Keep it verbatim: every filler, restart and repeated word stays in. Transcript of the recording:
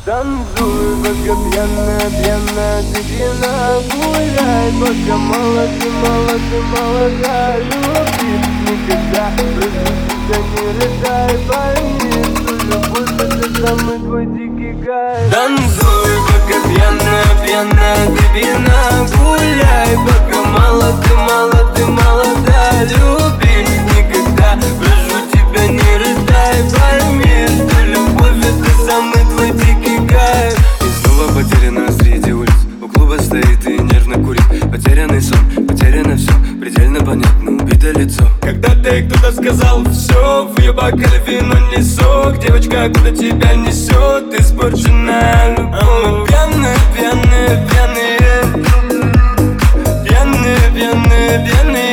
Танцуй, пока пьяная, пьяная, ты пьяна. Гуляй, пока мало, ты мало, ты молода. Люби, никогда просто тебя не рыдай. Пойми, что любовь это самый твой дикий кайф. Танцуй, пока пьяная, пьяная, ты пьяна. Гуляй, пока мало, ты мало, ты молода. Люби, никогда прошу тебя не рыдай. Пойми, что любовь это самый твой дикий кайф. И снова потеряна среди улиц. У клуба стоит и нервно курит. Потерянный сон, потеряно все. Предельно понятно, убито лицо. Когда-то ей кто-то сказал все, в ее бокале вино не сок. Девочка, куда тебя несет, испорченная любовь. Пьяные, пьяные, пьяные, пьяные, пьяные, пьяные.